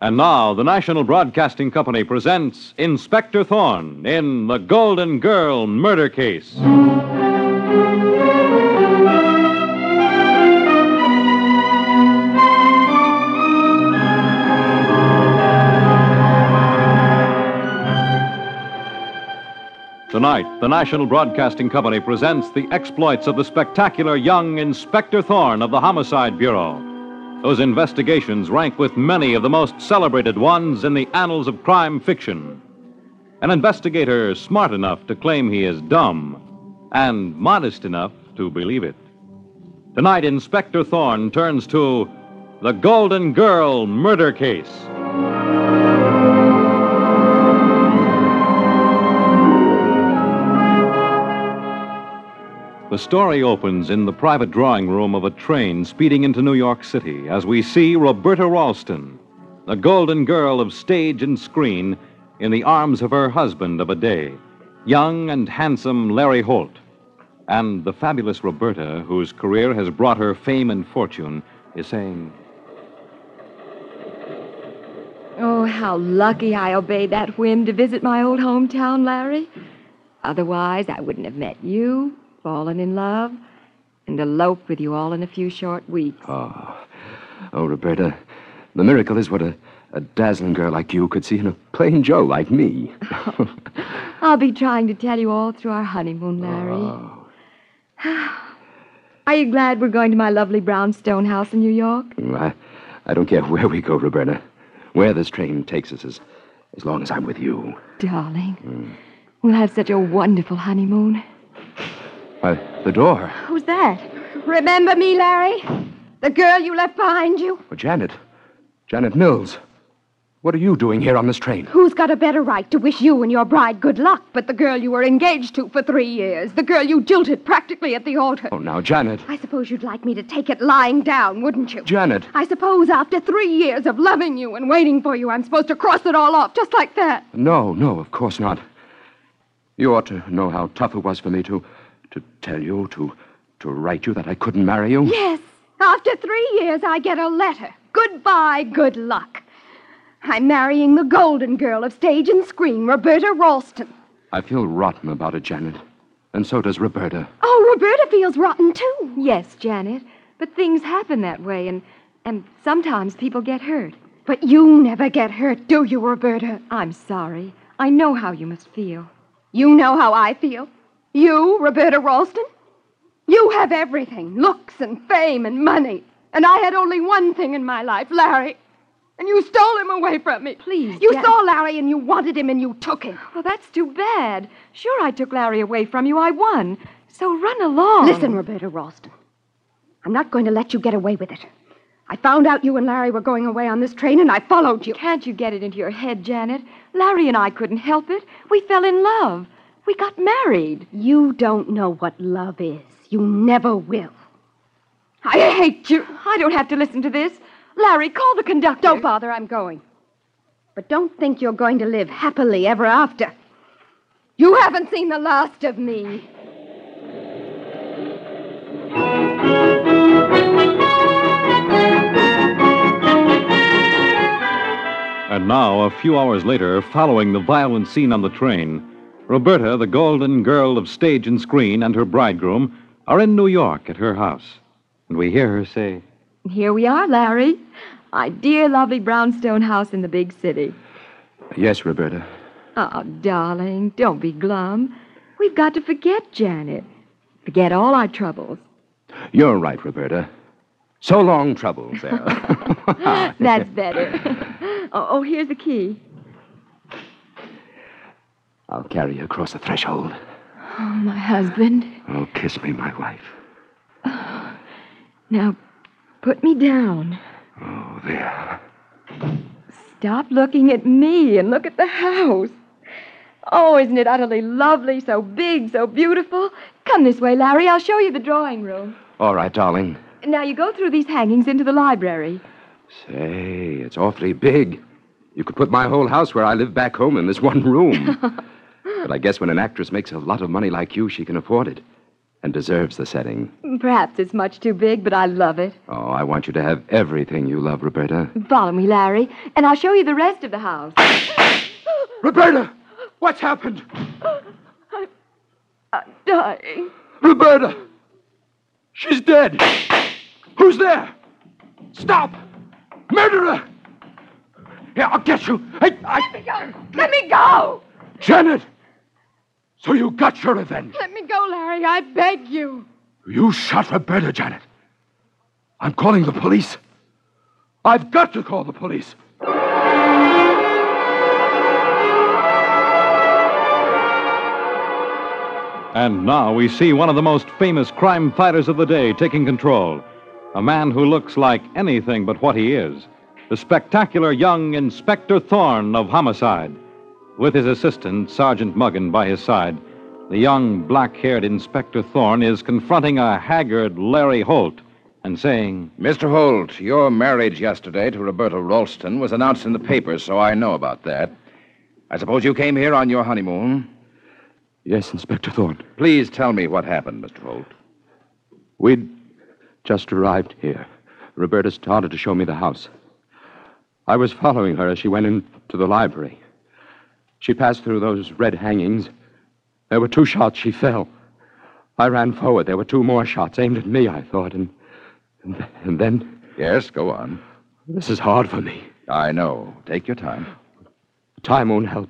And now, the National Broadcasting Company presents Inspector Thorne in The Golden Girl Murder Case. Tonight, the National Broadcasting Company presents the exploits of the spectacular young Inspector Thorne of the Homicide Bureau, whose investigations rank with many of the most celebrated ones in the annals of crime fiction. An investigator smart enough to claim he is dumb and modest enough to believe it. Tonight, Inspector Thorne turns to The Golden Girl Murder Case. The story opens in the private drawing room of a train speeding into New York City as we see Roberta Ralston, the golden girl of stage and screen, in the arms of her husband of a day, young and handsome Larry Holt. And the fabulous Roberta, whose career has brought her fame and fortune, is saying, "Oh, how lucky I obeyed that whim to visit my old hometown, Larry. Otherwise, I wouldn't have met you, fallen in love, and eloped with you all in a few short weeks." Oh, Roberta, the miracle is what a dazzling girl like you could see in a plain Joe like me. I'll be trying to tell you all through our honeymoon, Larry. Are you glad we're going to my lovely brownstone house in New York? I don't care where we go, Roberta. Where this train takes us as long as I'm with you. Darling, we'll have such a wonderful honeymoon. The door. Who's that? Remember me, Larry? The girl you left behind you? Oh, Janet. Janet Mills. What are you doing here on this train? Who's got a better right to wish you and your bride good luck but the girl you were engaged to for 3 years? The girl you jilted practically at the altar. Oh, now, Janet. I suppose you'd like me to take it lying down, wouldn't you? Janet. I suppose after 3 years of loving you and waiting for you, I'm supposed to cross it all off just like that. No, of course not. You ought to know how tough it was for me to tell you, to write you that I couldn't marry you. Yes. After 3 years, I get a letter. Goodbye, good luck. I'm marrying the golden girl of stage and screen, Roberta Ralston. I feel rotten about it, Janet. And so does Roberta. Oh, Roberta feels rotten, too. Yes, Janet, but things happen that way, and sometimes people get hurt. But you never get hurt, do you, Roberta? I'm sorry. I know how you must feel. You know how I feel. You, Roberta Ralston? You have everything, looks and fame and money. And I had only one thing in my life, Larry. And you stole him away from me. Please, You saw Larry and you wanted him and you took him. Well, that's too bad. Sure, I took Larry away from you. I won. So run along. Listen, Roberta Ralston. I'm not going to let you get away with it. I found out you and Larry were going away on this train and I followed you. Can't you get it into your head, Janet? Larry and I couldn't help it. We fell in love. We got married. You don't know what love is. You never will. I hate you. I don't have to listen to this. Larry, call the conductor. Don't bother, I'm going. But don't think you're going to live happily ever after. You haven't seen the last of me. And now, a few hours later, following the violent scene on the train, Roberta, the golden girl of stage and screen, and her bridegroom are in New York at her house. And we hear her say, "Here we are, Larry. My dear, lovely brownstone house in the big city." Yes, Roberta. Oh, darling, don't be glum. We've got to forget Janet. Forget all our troubles. You're right, Roberta. So long, troubles there. That's better. Oh, here's the key. I'll carry you across the threshold. Oh, my husband. Oh, kiss me, my wife. Now, put me down. Oh, there. Stop looking at me and look at the house. Oh, isn't it utterly lovely, so big, so beautiful? Come this way, Larry. I'll show you the drawing room. All right, darling. Now, you go through these hangings into the library. Say, it's awfully big. You could put my whole house where I live back home in this one room. But I guess when an actress makes a lot of money like you, she can afford it. and deserves the setting. Perhaps it's much too big, but I love it. Oh, I want you to have everything you love, Roberta. Follow me, Larry, and I'll show you the rest of the house. Roberta! What's happened? I'm dying. Roberta! She's dead! Who's there? Stop! Murderer! Yeah, I'll get you. Let me go! Let me go! Janet! So you got your revenge. Let me go, Larry. I beg you. You shot Roberta, Janet. I'm calling the police. I've got to call the police. And now we see one of the most famous crime fighters of the day taking control. A man who looks like anything but what he is. The spectacular young Inspector Thorne of Homicide. With his assistant, Sergeant Muggan, by his side, the young black-haired Inspector Thorne is confronting a haggard Larry Holt and saying, Mr. Holt, your marriage yesterday to Roberta Ralston was announced in the papers, so I know about that. I suppose you came here on your honeymoon? Yes, Inspector Thorne. Please tell me what happened, Mr. Holt. We'd just arrived here. Roberta started to show me the house. I was following her as she went into the library. She passed through those red hangings. There were 2 shots. She fell. I ran forward. There were 2 more shots aimed at me, I thought. And then... Yes, go on. This is hard for me. I know. Take your time. Time won't help.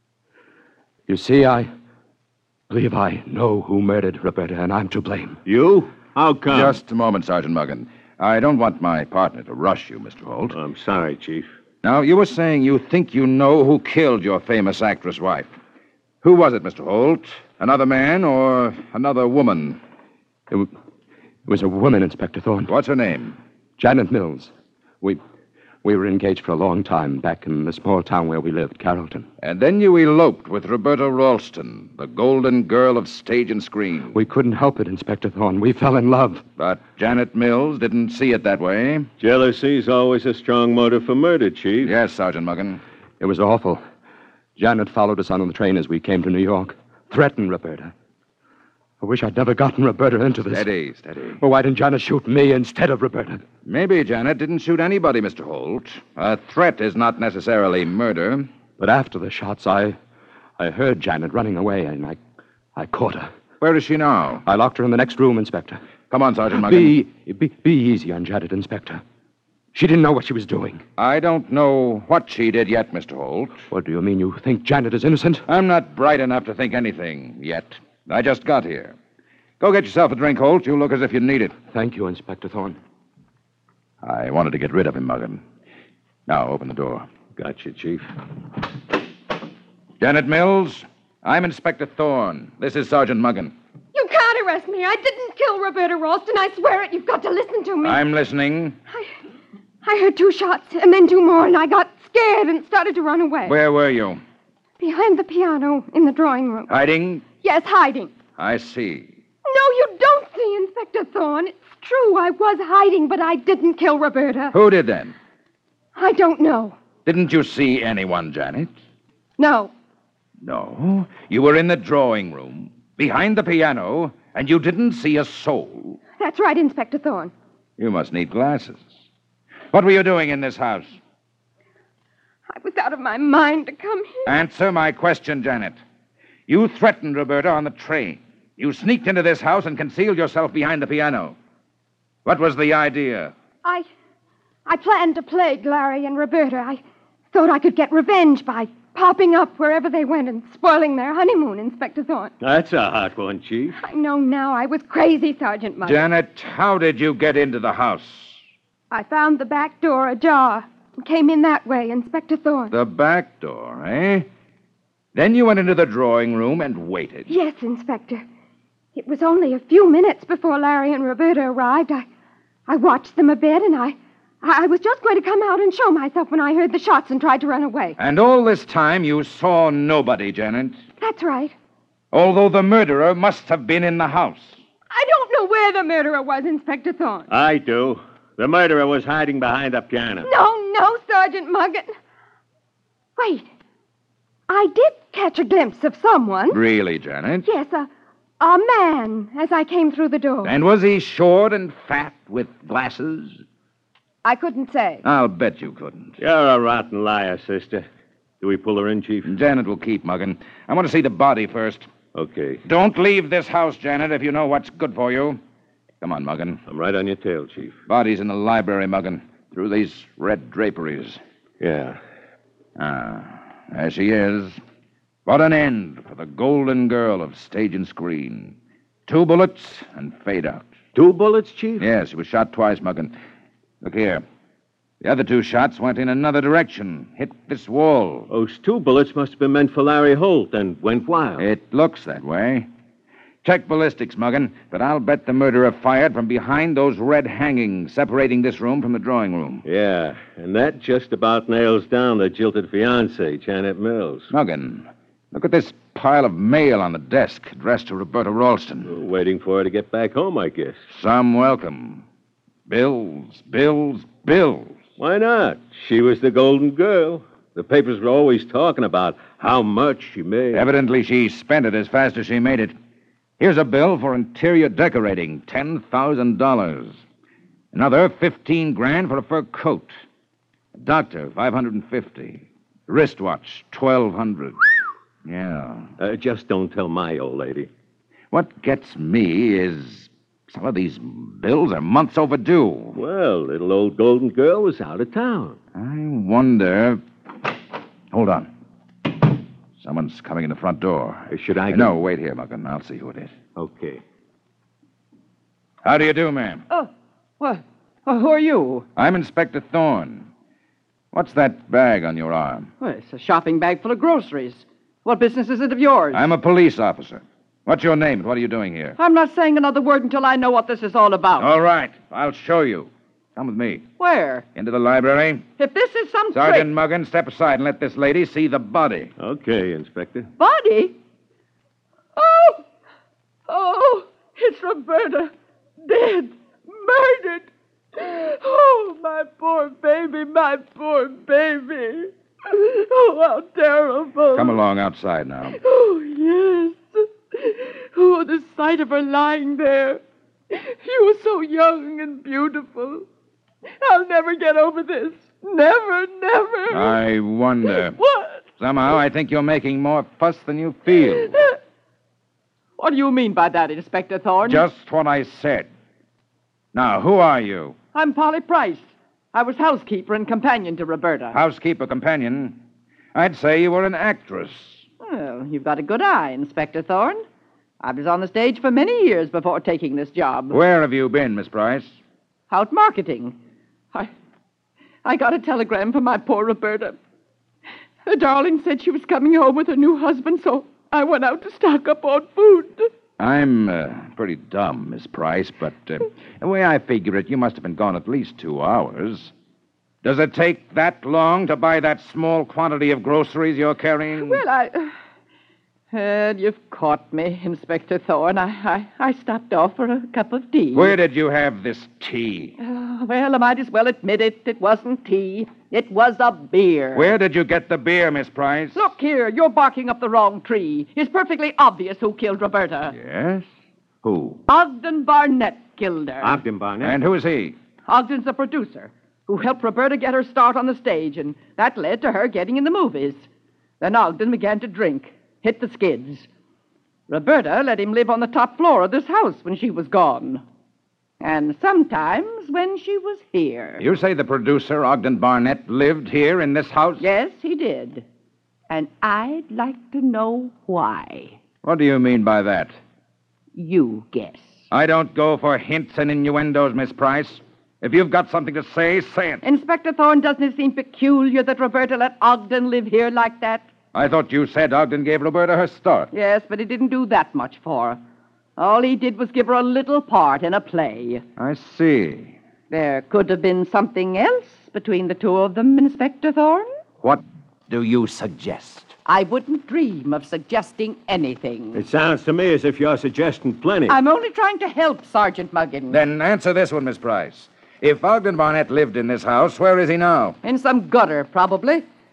You see, I believe I know who murdered Roberta, and I'm to blame. You? How come? Just a moment, Sergeant Muggan. I don't want my partner to rush you, Mr. Holt. I'm sorry, Chief. Now, you were saying you think you know who killed your famous actress wife. Who was it, Mr. Holt? Another man or another woman? It was a woman, Inspector Thorne. What's her name? Janet Mills. We were engaged for a long time back in the small town where we lived, Carrollton. And then you eloped with Roberta Ralston, the golden girl of stage and screen. We couldn't help it, Inspector Thorne. We fell in love. But Janet Mills didn't see it that way. Jealousy's always a strong motive for murder, Chief. Yes, Sergeant Muggan. It was awful. Janet followed us on the train as we came to New York. Threatened Roberta. I wish I'd never gotten Roberta into this. Steady. Well, why didn't Janet shoot me instead of Roberta? Maybe Janet didn't shoot anybody, Mr. Holt. A threat is not necessarily murder. But after the shots, I heard Janet running away, and I caught her. Where is she now? I locked her in the next room, Inspector. Come on, Sergeant Muggan. Be easy on Janet, Inspector. She didn't know what she was doing. I don't know what she did yet, Mr. Holt. What do you mean? You think Janet is innocent? I'm not bright enough to think anything yet. I just got here. Go get yourself a drink, Holt. You look as if you need it. Thank you, Inspector Thorne. I wanted to get rid of him, Muggan. Now, open the door. Gotcha, Chief. Janet Mills, I'm Inspector Thorne. This is Sergeant Muggan. You can't arrest me. I didn't kill Roberta Ralston. I swear it. You've got to listen to me. I'm listening. I heard 2 shots and then 2 more, and I got scared and started to run away. Where were you? Behind the piano in the drawing room. Hiding? Yes, hiding. I see. No, you don't see, Inspector Thorne. It's true, I was hiding, but I didn't kill Roberta. Who did then? I don't know. Didn't you see anyone, Janet? No. No. You were in the drawing room, behind the piano, and you didn't see a soul. That's right, Inspector Thorne. You must need glasses. What were you doing in this house? I was out of my mind to come here. Answer my question, Janet. You threatened Roberta on the train. You sneaked into this house and concealed yourself behind the piano. What was the idea? I planned to plague Larry and Roberta. I thought I could get revenge by popping up wherever they went and spoiling their honeymoon, Inspector Thorne. That's a hot one, Chief. I know now. I was crazy, Sergeant Muggan. Janet, how did you get into the house? I found the back door ajar and came in that way, Inspector Thorne. The back door, eh? Then you went into the drawing room and waited. Yes, Inspector. It was only a few minutes before Larry and Roberta arrived. I watched them a bit, and I was just going to come out and show myself when I heard the shots and tried to run away. And all this time you saw nobody, Janet. That's right. Although the murderer must have been in the house. I don't know where the murderer was, Inspector Thorne. I do. The murderer was hiding behind the piano. No, Sergeant Muggan. Wait. I did catch a glimpse of someone. Really, Janet? Yes, A man as I came through the door. And was he short and fat with glasses? I couldn't say. I'll bet you couldn't. You're a rotten liar, sister. Do we pull her in, Chief? Janet will keep, Muggin. I want to see the body first. Okay. Don't leave this house, Janet, if you know what's good for you. Come on, Muggin. I'm right on your tail, Chief. Body's in the library, Muggin. Through these red draperies. Yeah. There she is. What an end for the golden girl of stage and screen. 2 bullets and fade out. 2 bullets, Chief? Yes, she was shot twice, Muggin. Look here. The other 2 shots went in another direction, hit this wall. Those 2 bullets must have been meant for Larry Holt and went wild. It looks that way. Check ballistics, Muggin, but I'll bet the murderer fired from behind those red hangings separating this room from the drawing room. Yeah, and that just about nails down the jilted fiancée, Janet Mills. Muggin, look at this pile of mail on the desk addressed to Roberta Ralston. Waiting for her to get back home, I guess. Some welcome. Bills, bills, bills. Why not? She was the golden girl. The papers were always talking about how much she made. Evidently, she spent it as fast as she made it. Here's a bill for interior decorating, $10,000. Another $15,000 for a fur coat. A doctor, $550. Wristwatch, $1,200. Yeah. Just don't tell my old lady. What gets me is some of these bills are months overdue. Well, little old golden girl was out of town. I wonder. Hold on. Someone's coming in the front door. Should I go? No, wait here, Muggin. I'll see who it is. Okay. How do you do, ma'am? Well, who are you? I'm Inspector Thorne. What's that bag on your arm? Well, it's a shopping bag full of groceries. What business is it of yours? I'm a police officer. What's your name and what are you doing here? I'm not saying another word until I know what this is all about. All right. I'll show you. Come with me. Where? Into the library. If this is some Sergeant trick... Muggin, step aside and let this lady see the body. Okay, Inspector. Body? Oh, it's Roberta. Dead. Murdered. Oh, my poor baby, my poor baby. Oh, how terrible. Come along outside now. Oh, yes. Oh, the sight of her lying there. She was so young and beautiful. I'll never get over this. Never, never. I wonder. What? Somehow I think you're making more fuss than you feel. What do you mean by that, Inspector Thorne? Just what I said. Now, who are you? I'm Polly Price. I was housekeeper and companion to Roberta. Housekeeper companion? I'd say you were an actress. Well, you've got a good eye, Inspector Thorne. I was on the stage for many years before taking this job. Where have you been, Miss Price? Out marketing. I got a telegram from my poor Roberta. Her darling said she was coming home with her new husband, so I went out to stock up on food. I'm pretty dumb, Miss Price, but the way I figure it, you must have been gone at least 2 hours. Does it take that long to buy that small quantity of groceries you're carrying? Well, you've caught me, Inspector Thorne. I stopped off for a cup of tea. Where did you have this tea? Well, I might as well admit it. It wasn't tea. It was a beer. Where did you get the beer, Miss Price? Look here, you're barking up the wrong tree. It's perfectly obvious who killed Roberta. Yes? Who? Ogden Barnett killed her. Ogden Barnett. And who is he? Ogden's the producer who helped Roberta get her start on the stage, and that led to her getting in the movies. Then Ogden began to drink, hit the skids. Roberta let him live on the top floor of this house when she was gone. And sometimes when she was here. You say the producer, Ogden Barnett, lived here in this house? Yes, he did. And I'd like to know why. What do you mean by that? You guess. I don't go for hints and innuendos, Miss Price. If you've got something to say it. Inspector Thorne, doesn't it seem peculiar that Roberta let Ogden live here like that? I thought you said Ogden gave Roberta her start. Yes, but he didn't do that much for her. All he did was give her a little part in a play. I see. There could have been something else between the two of them, Inspector Thorne. What do you suggest? I wouldn't dream of suggesting anything. It sounds to me as if you're suggesting plenty. I'm only trying to help, Sergeant Muggin. Then answer this one, Miss Price. If Ogden Barnett lived in this house, where is he now? In some gutter, probably.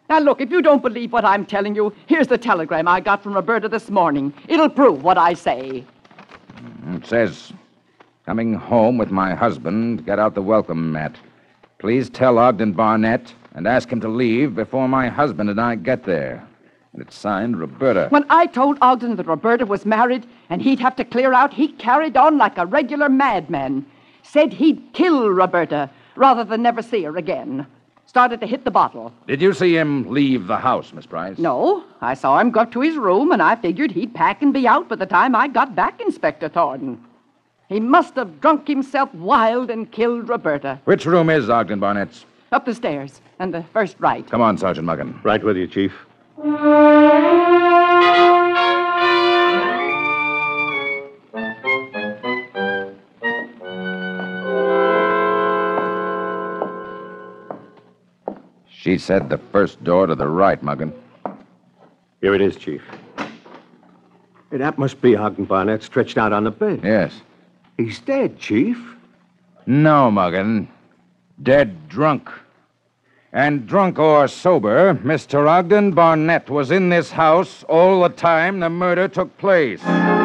Now, look, if you don't believe what I'm telling you, here's the telegram I got from Roberta this morning. It'll prove what I say. It says, coming home with my husband, get out the welcome mat. Please tell Ogden Barnett and ask him to leave before my husband and I get there. And it's signed Roberta. When I told Ogden that Roberta was married and he'd have to clear out, he carried on like a regular madman. Said he'd kill Roberta rather than never see her again. Started to hit the bottle. Did you see him leave the house, Miss Price? No, I saw him go up to his room, and I figured he'd pack and be out by the time I got back, Inspector Thornton. He must have drunk himself wild and killed Roberta. Which room is Ogden Barnett's? Up the stairs, and the first right. Come on, Sergeant Muggan. Right with you, Chief. She said the first door to the right, Muggan. Here it is, Chief. Hey, that must be Ogden Barnett stretched out on the bed. Yes. He's dead, Chief. No, Muggan. Dead drunk. And drunk or sober, Mr. Ogden Barnett was in this house all the time the murder took place.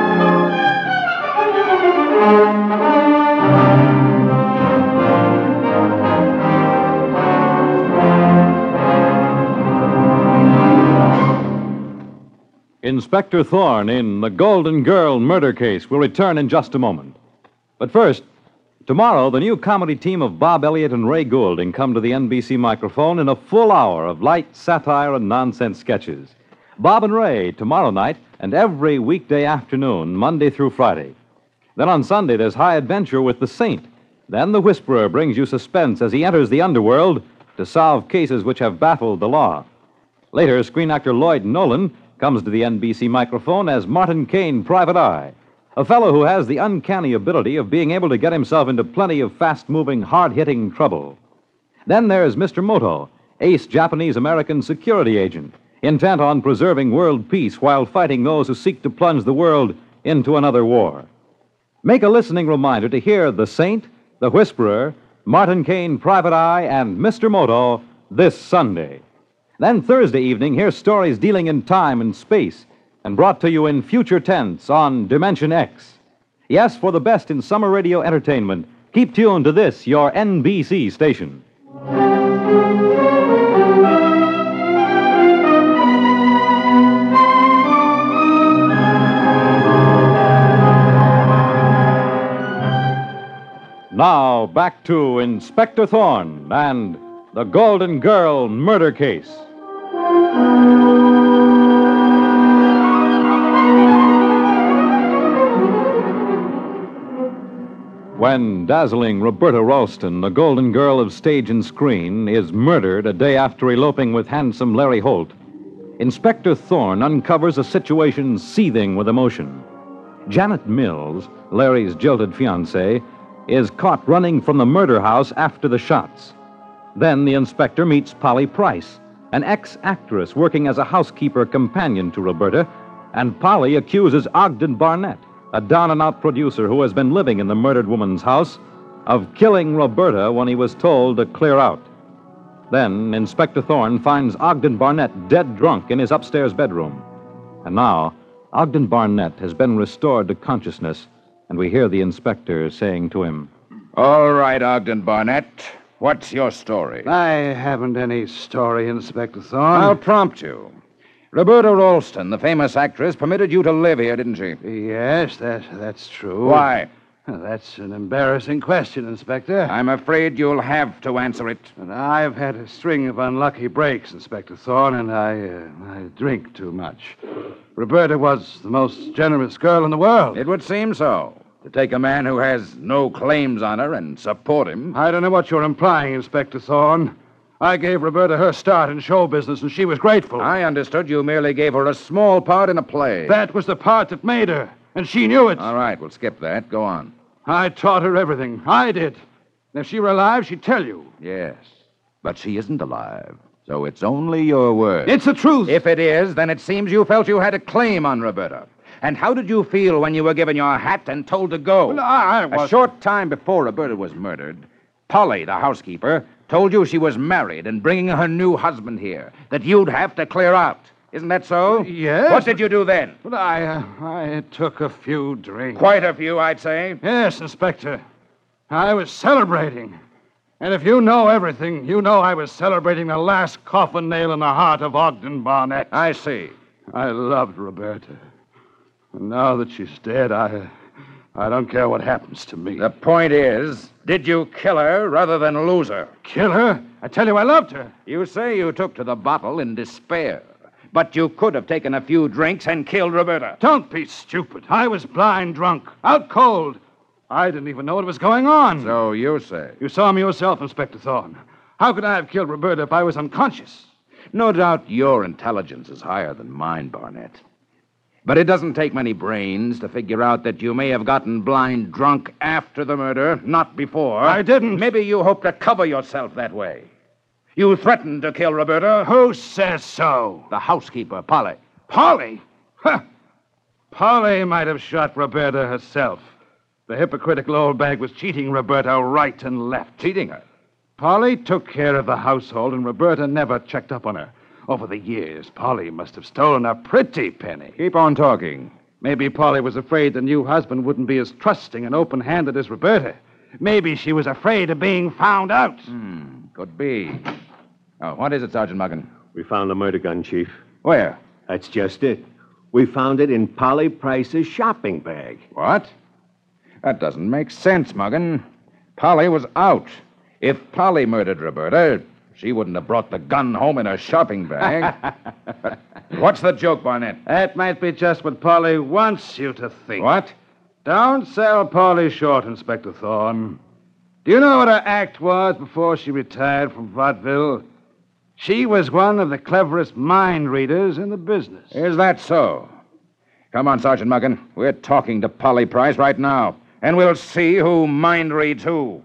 Inspector Thorne in The Golden Girl Murder Case will return in just a moment. But first, tomorrow, the new comedy team of Bob Elliott and Ray Goulding come to the NBC microphone in a full hour of light satire and nonsense sketches. Bob and Ray tomorrow night and every weekday afternoon, Monday through Friday. Then on Sunday, there's High Adventure with the Saint. Then the Whisperer brings you suspense as he enters the underworld to solve cases which have baffled the law. Later, screen actor Lloyd Nolan comes to the NBC microphone as Martin Caine, Private Eye, a fellow who has the uncanny ability of being able to get himself into plenty of fast-moving, hard-hitting trouble. Then there's Mr. Moto, ace Japanese-American security agent, intent on preserving world peace while fighting those who seek to plunge the world into another war. Make a listening reminder to hear The Saint, The Whisperer, Martin Caine, Private Eye, and Mr. Moto this Sunday. Then Thursday evening, hear stories dealing in time and space and brought to you in future tense on Dimension X. Yes, for the best in summer radio entertainment, keep tuned to this, your NBC station. Now, back to Inspector Thorne and The Golden Girl Murder Case. When dazzling Roberta Ralston, the golden girl of stage and screen, is murdered a day after eloping with handsome Larry Holt, Inspector Thorne uncovers a situation seething with emotion. Janet Mills, Larry's jilted fiancée, is caught running from the murder house after the shots. Then the inspector meets Polly Price, an ex-actress working as a housekeeper companion to Roberta, and Polly accuses Ogden Barnett, a down-and-out producer who has been living in the murdered woman's house, of killing Roberta when he was told to clear out. Then Inspector Thorne finds Ogden Barnett dead drunk in his upstairs bedroom. And now, Ogden Barnett has been restored to consciousness, and we hear the inspector saying to him, All right, Ogden Barnett. What's your story? I haven't any story, Inspector Thorne. I'll prompt you. Roberta Ralston, the famous actress, permitted you to live here, didn't she? Yes, that's true. Why? That's an embarrassing question, Inspector. I'm afraid you'll have to answer it. And I've had a string of unlucky breaks, Inspector Thorne, and I drink too much. Roberta was the most generous girl in the world. It would seem so. To take a man who has no claims on her and support him. I don't know what you're implying, Inspector Thorne. I gave Roberta her start in show business, and she was grateful. I understood you merely gave her a small part in a play. That was the part that made her, and she knew it. All right, we'll skip that. Go on. I taught her everything. I did. And if she were alive, she'd tell you. Yes, but she isn't alive, so it's only your word. It's the truth. If it is, then it seems you felt you had a claim on Roberta. And how did you feel when you were given your hat and told to go? Well, I was... A short time before Roberta was murdered, Polly, the housekeeper, Told you she was married and bringing her new husband here, that you'd have to clear out. Isn't that so? Yes. What did you do then? But I took a few drinks. Quite a few, I'd say. Yes, Inspector. I was celebrating. And if you know everything, you know I was celebrating the last coffin nail in the heart of Ogden Barnett. I see. I loved Roberta. And now that she's dead, I don't care what happens to me. The point is, did you kill her rather than lose her? Kill her? I tell you, I loved her. You say you took to the bottle in despair, but you could have taken a few drinks and killed Roberta. Don't be stupid. I was blind drunk, out cold. I didn't even know what was going on. So you say. You saw me yourself, Inspector Thorne. How could I have killed Roberta if I was unconscious? No doubt your intelligence is higher than mine, Barnett. But it doesn't take many brains to figure out that you may have gotten blind drunk after the murder, not before. I didn't. Maybe you hoped to cover yourself that way. You threatened to kill Roberta. Who says so? The housekeeper, Polly. Polly? Huh. Polly might have shot Roberta herself. The hypocritical old bag was cheating Roberta right and left. Cheating her? Polly took care of the household, and Roberta never checked up on her. Over the years, Polly must have stolen a pretty penny. Keep on talking. Maybe Polly was afraid the new husband wouldn't be as trusting and open-handed as Roberta. Maybe she was afraid of being found out. Could be. Oh, what is it, Sergeant Muggan? We found the murder gun, Chief. Where? That's just it. We found it in Polly Price's shopping bag. What? That doesn't make sense, Muggan. Polly was out. If Polly murdered Roberta, she wouldn't have brought the gun home in her shopping bag. What's the joke, Barnett? That might be just what Polly wants you to think. What? Don't sell Polly short, Inspector Thorne. Do you know what her act was before she retired from vaudeville? She was one of the cleverest mind readers in the business. Is that so? Come on, Sergeant Muggan. We're talking to Polly Price right now, and we'll see who mind reads who.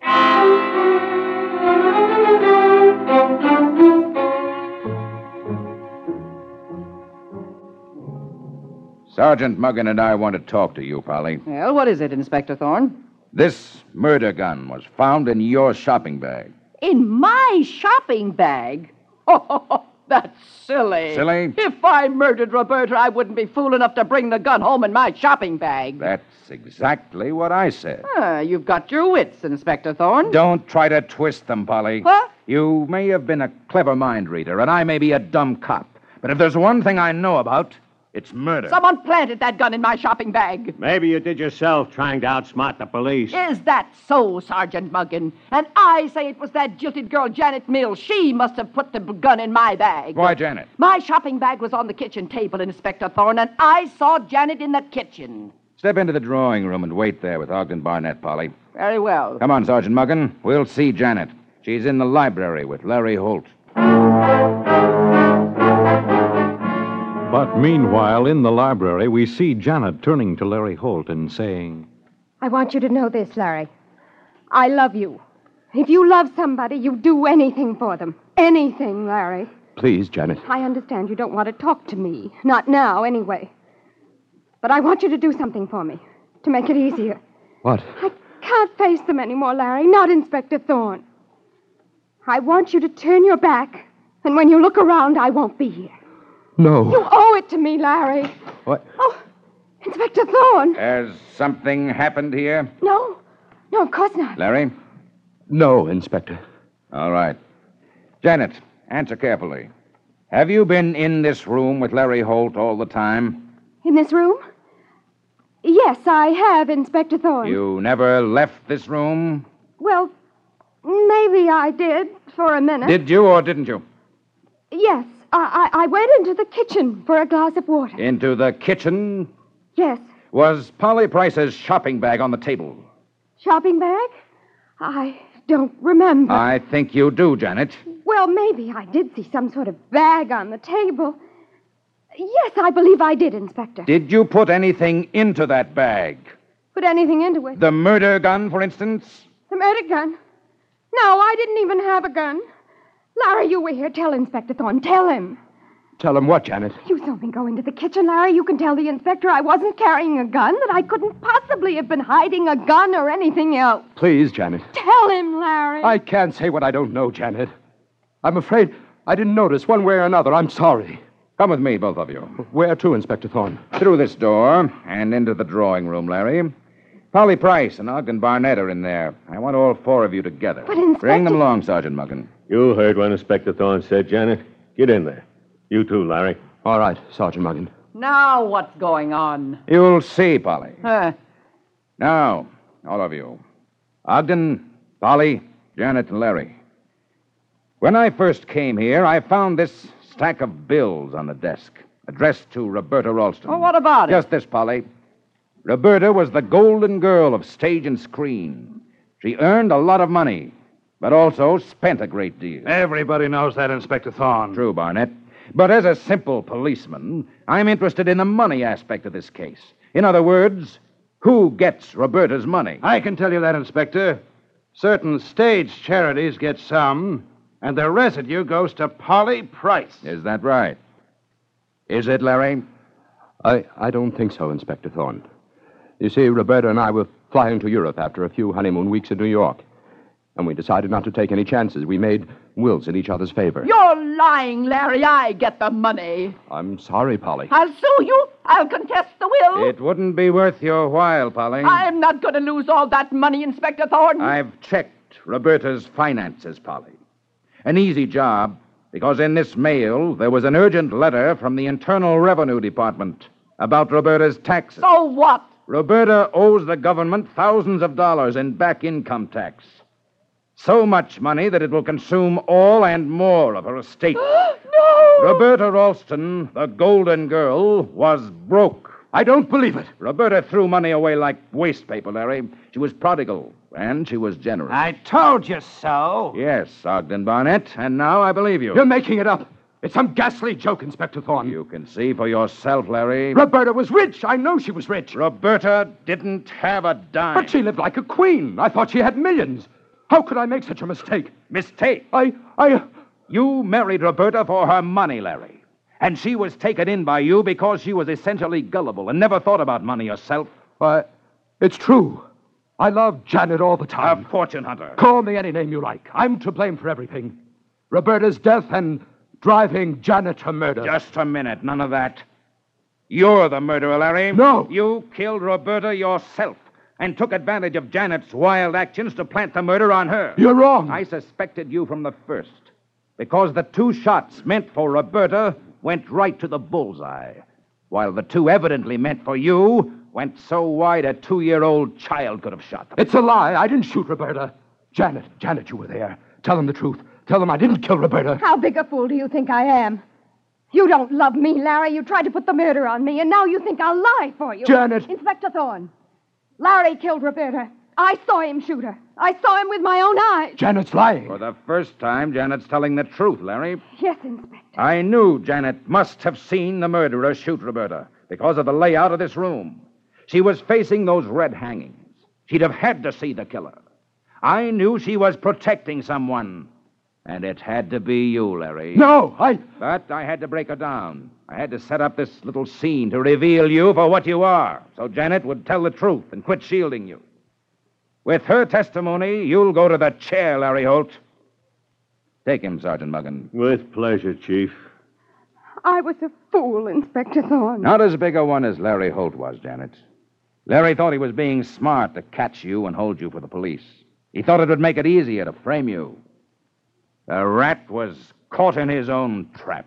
Sergeant Muggan and I want to talk to you, Polly. Well, what is it, Inspector Thorne? This murder gun was found in your shopping bag. In my shopping bag? Oh, that's silly. Silly? If I murdered Roberta, I wouldn't be fool enough to bring the gun home in my shopping bag. That's exactly what I said. You've got your wits, Inspector Thorne. Don't try to twist them, Polly. What? You may have been a clever mind reader, and I may be a dumb cop. But if there's one thing I know about, it's murder. Someone planted that gun in my shopping bag. Maybe you did yourself trying to outsmart the police. Is that so, Sergeant Muggan? And I say it was that jilted girl, Janet Mills. She must have put the gun in my bag. Why, Janet? My shopping bag was on the kitchen table, Inspector Thorne, and I saw Janet in the kitchen. Step into the drawing room and wait there with Ogden Barnett, Polly. Very well. Come on, Sergeant Muggan. We'll see Janet. She's in the library with Larry Holt. But meanwhile, in the library, we see Janet turning to Larry Holt and saying, I want you to know this, Larry. I love you. If you love somebody, you do anything for them. Anything, Larry. Please, Janet. I understand you don't want to talk to me. Not now, anyway. But I want you to do something for me. To make it easier. What? I can't face them anymore, Larry. Not Inspector Thorne. I want you to turn your back. And when you look around, I won't be here. No. You owe it to me, Larry. What? Oh, Inspector Thorne. Has something happened here? No, of course not. Larry? No, Inspector. All right. Janet, answer carefully. Have you been in this room with Larry Holt all the time? In this room? Yes, I have, Inspector Thorne. You never left this room? Well, maybe I did for a minute. Did you or didn't you? Yes, I went into the kitchen for a glass of water. Into the kitchen? Yes. Was Polly Price's shopping bag on the table? Shopping bag? I don't remember. I think you do, Janet. Well, maybe I did see some sort of bag on the table. Yes, I believe I did, Inspector. Did you put anything into that bag? Put anything into it? The murder gun, for instance? The murder gun? No, I didn't even have a gun. Larry, you were here. Tell Inspector Thorne. Tell him. Tell him what, Janet? You saw me go into the kitchen, Larry. You can tell the inspector I wasn't carrying a gun, that I couldn't possibly have been hiding a gun or anything else. Please, Janet. Tell him, Larry. I can't say what I don't know, Janet. I'm afraid I didn't notice one way or another. I'm sorry. Come with me, both of you. Where to, Inspector Thorne? Through this door and into the drawing room, Larry. Polly Price and Ogden Barnett are in there. I want all four of you together. But, Inspector... Bring them along, Sergeant Muggan. You heard what Inspector Thorne said, Janet. Get in there. You too, Larry. All right, Sergeant Muggan. Now what's going on? You'll see, Polly. Huh? Now, all of you. Ogden, Polly, Janet, and Larry. When I first came here, I found this stack of bills on the desk, addressed to Roberta Ralston. Well, what about it? Just this, Polly. Roberta was the golden girl of stage and screen. She earned a lot of money, but also spent a great deal. Everybody knows that, Inspector Thorne. True, Barnett. But as a simple policeman, I'm interested in the money aspect of this case. In other words, who gets Roberta's money? I can tell you that, Inspector. Certain stage charities get some, and the residue goes to Polly Price. Is that right? Is it, Larry? I don't think so, Inspector Thorne. You see, Roberta and I were flying to Europe after a few honeymoon weeks in New York, and we decided not to take any chances. We made wills in each other's favor. You're lying, Larry. I get the money. I'm sorry, Polly. I'll sue you. I'll contest the will. It wouldn't be worth your while, Polly. I'm not going to lose all that money, Inspector Thorne. I've checked Roberta's finances, Polly. An easy job, because in this mail there was an urgent letter from the Internal Revenue Department about Roberta's taxes. So what? Roberta owes the government thousands of dollars in back income tax. So much money that it will consume all and more of her estate. No! Roberta Ralston, the golden girl, was broke. I don't believe it. Roberta threw money away like waste paper, Larry. She was prodigal, and she was generous. I told you so. Yes, Ogden Barnett, and now I believe you. You're making it up. It's some ghastly joke, Inspector Thorne. You can see for yourself, Larry. Roberta was rich. I know she was rich. Roberta didn't have a dime. But she lived like a queen. I thought she had millions. How could I make such a mistake? Mistake? You married Roberta for her money, Larry. And she was taken in by you because she was essentially gullible and never thought about money herself. It's true. I loved Janet all the time. A fortune hunter. Call me any name you like. I'm to blame for everything. Roberta's death and driving Janet to murder. Just a minute. None of that. You're the murderer, Larry. No. You killed Roberta yourself and took advantage of Janet's wild actions to plant the murder on her. You're wrong. I suspected you from the first, because the two shots meant for Roberta went right to the bullseye, while the two evidently meant for you went so wide a 2-year-old child could have shot them. It's a lie. I didn't shoot Roberta. Janet, you were there. Tell them the truth. Tell them I didn't kill Roberta. How big a fool do you think I am? You don't love me, Larry. You tried to put the murder on me, and now you think I'll lie for you. Janet. Inspector Thorne, Larry killed Roberta. I saw him shoot her. I saw him with my own eyes. Janet's lying. For the first time, Janet's telling the truth, Larry. Yes, Inspector. I knew Janet must have seen the murderer shoot Roberta because of the layout of this room. She was facing those red hangings. She'd have had to see the killer. I knew she was protecting someone. And it had to be you, Larry. No, But I had to break her down. I had to set up this little scene to reveal you for what you are, so Janet would tell the truth and quit shielding you. With her testimony, you'll go to the chair, Larry Holt. Take him, Sergeant Muggan. With pleasure, Chief. I was a fool, Inspector Thorne. Not as big a one as Larry Holt was, Janet. Larry thought he was being smart to catch you and hold you for the police. He thought it would make it easier to frame you. The rat was caught in his own trap.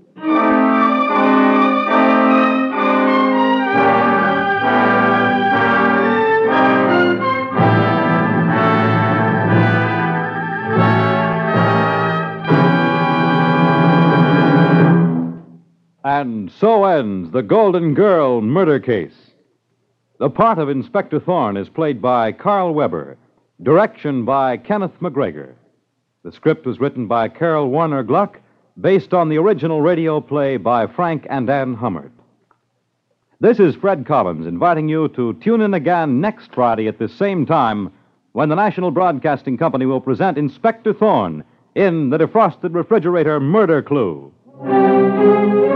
And so ends the Golden Girl murder case. The part of Inspector Thorne is played by Carl Weber. Direction by Kenneth McGregor. The script was written by Carol Warner Gluck, based on the original radio play by Frank and Ann Hummert. This is Fred Collins inviting you to tune in again next Friday at the same time when the National Broadcasting Company will present Inspector Thorne in The Defrosted Refrigerator Murder Clue.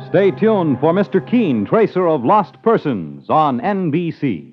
Stay tuned for Mr. Keene, Tracer of Lost Persons on NBC.